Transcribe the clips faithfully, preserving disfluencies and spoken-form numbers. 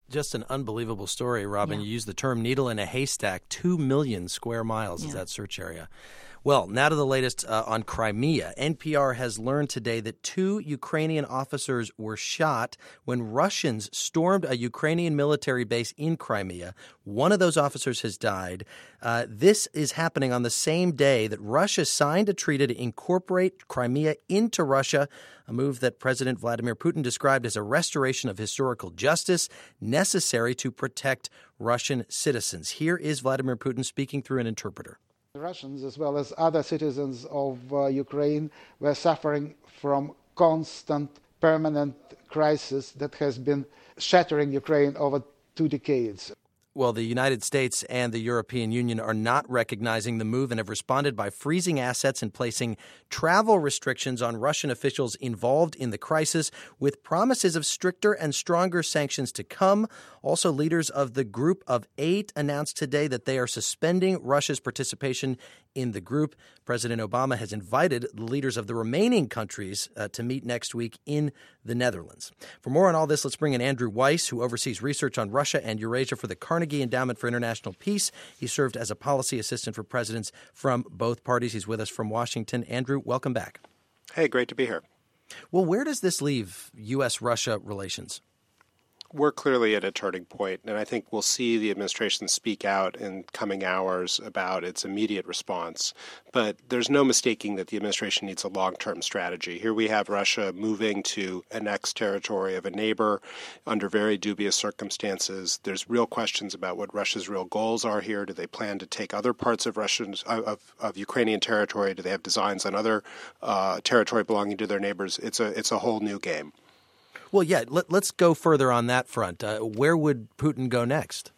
Just an unbelievable story, Robin. Yeah. You used the term needle in a haystack. Two million square miles Yeah. is that search area. Well, now to the latest uh, on Crimea. N P R has learned today that two Ukrainian officers were shot when Russians stormed a Ukrainian military base in Crimea. One of those officers has died. Uh, this is happening on the same day that Russia signed a treaty to incorporate Crimea into Russia, a move that President Vladimir Putin described as a restoration of historical justice necessary to protect Russian citizens. Here is Vladimir Putin speaking through an interpreter. Russians, as well as other citizens of uh, Ukraine, were suffering from constant, permanent crisis that has been shattering Ukraine over two decades. Well, the United States and the European Union are not recognizing the move and have responded by freezing assets and placing travel restrictions on Russian officials involved in the crisis, with promises of stricter and stronger sanctions to come. Also, leaders of the Group of Eight announced today that they are suspending Russia's participation in the group. President Obama has invited the leaders of the remaining countries uh, to meet next week in the Netherlands. For more on all this, let's bring in Andrew Weiss, who oversees research on Russia and Eurasia for the Carnegie Endowment for International Peace. He served as a policy assistant for presidents from both parties. He's with us from Washington. Andrew, welcome back. Hey, great to be here. Well, where does this leave U S Russia relations? We're clearly at a turning point, and I think we'll see the administration speak out in coming hours about its immediate response. But there's no mistaking that the administration needs a long-term strategy. Here we have Russia moving to annex territory of a neighbor under very dubious circumstances. There's real questions about what Russia's real goals are here. Do they plan to take other parts of Russian of, of Ukrainian territory? Do they have designs on other uh, territory belonging to their neighbors? It's a it's a whole new game. Well, yeah, let, let's go further on that front. Uh, where would Putin go next?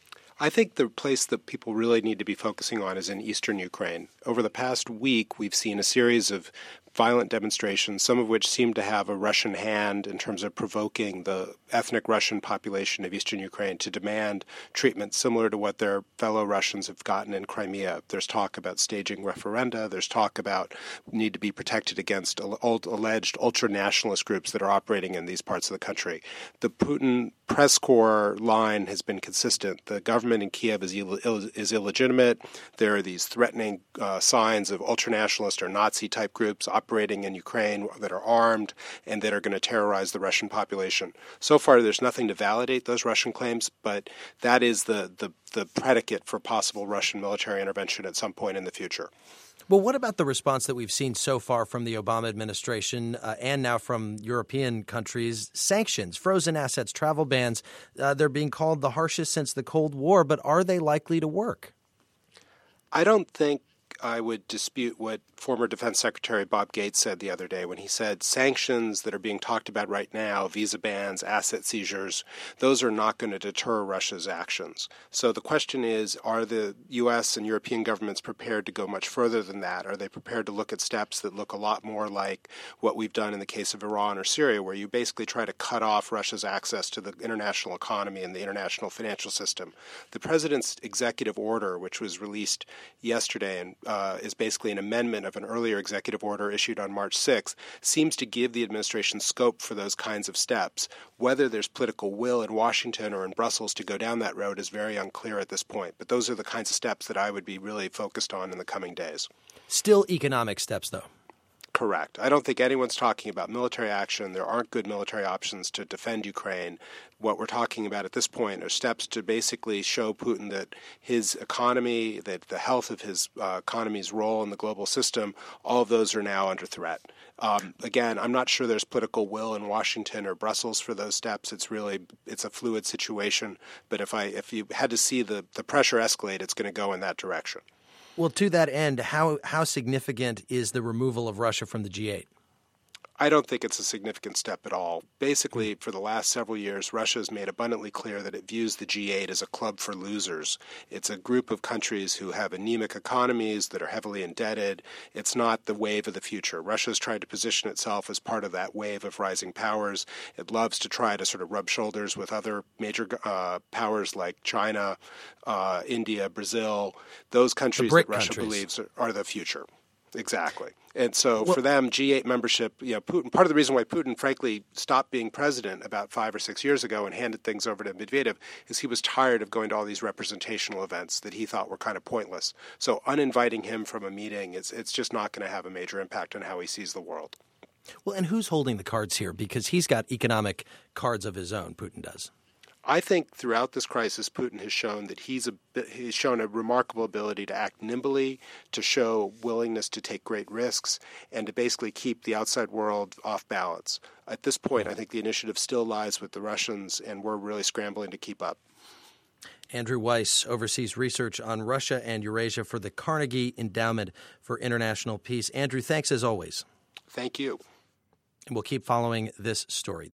I think the place that people really need to be focusing on is in eastern Ukraine. Over the past week, we've seen a series of violent demonstrations, some of which seem to have a Russian hand in terms of provoking the ethnic Russian population of eastern Ukraine to demand treatment similar to what their fellow Russians have gotten in Crimea. There's talk about staging referenda. There's talk about need to be protected against old, alleged ultra-nationalist groups that are operating in these parts of the country. The Putin press corps line has been consistent. The government in Kiev is, Ill, is illegitimate. There are these threatening uh, signs of ultra-nationalist or Nazi-type groups operating in Ukraine that are armed and that are going to terrorize the Russian population. So far, there's nothing to validate those Russian claims, but that is the, the, the predicate for possible Russian military intervention at some point in the future. Well, what about the response that we've seen so far from the Obama administration uh, and now from European countries? Sanctions, frozen assets, travel bans, uh, they're being called the harshest since the Cold War, but are they likely to work? I don't think I would dispute what former Defense Secretary Bob Gates said the other day when he said sanctions that are being talked about right now, visa bans, asset seizures, those are not going to deter Russia's actions. So the question is, are the U S and European governments prepared to go much further than that? Are they prepared to look at steps that look a lot more like what we've done in the case of Iran or Syria, where you basically try to cut off Russia's access to the international economy and the international financial system? The president's executive order, which was released yesterday and uh, is basically an amendment of an earlier executive order issued on March sixth, seems to give the administration scope for those kinds of steps. Whether there's political will in Washington or in Brussels to go down that road is very unclear at this point. But those are the kinds of steps that I would be really focused on in the coming days. Still economic steps, though. Correct. I don't think anyone's talking about military action. There aren't good military options to defend Ukraine. What we're talking about at this point are steps to basically show Putin that his economy, that the health of his uh, economy's role in the global system, all of those are now under threat. Um, again, I'm not sure there's political will in Washington or Brussels for those steps. It's really it's a fluid situation. But if I if you had to see the, the pressure escalate, it's going to go in that direction. Well, to that end, how how significant is the removal of Russia from the G eight? I don't think it's a significant step at all. Basically, for the last several years, Russia has made abundantly clear that it views the G eight as a club for losers. It's a group of countries who have anemic economies that are heavily indebted. It's not the wave of the future. Russia has tried to position itself as part of that wave of rising powers. It loves to try to sort of rub shoulders with other major uh, powers like China, uh, India, Brazil, those countries that Russia countries. believes are, are the future. Exactly. And so well, for them, G eight membership, you know, Putin, part of the reason why Putin, frankly, stopped being president about five or six years ago and handed things over to Medvedev is he was tired of going to all these representational events that he thought were kind of pointless. So uninviting him from a meeting, it's, it's just not going to have a major impact on how he sees the world. Well, and who's holding the cards here? Because he's got economic cards of his own, Putin does. I think throughout this crisis, Putin has shown that he's a, he's shown a remarkable ability to act nimbly, to show willingness to take great risks, and to basically keep the outside world off balance. At this point, I think the initiative still lies with the Russians, and we're really scrambling to keep up. Andrew Weiss oversees research on Russia and Eurasia for the Carnegie Endowment for International Peace. Andrew, thanks as always. Thank you. And we'll keep following this story.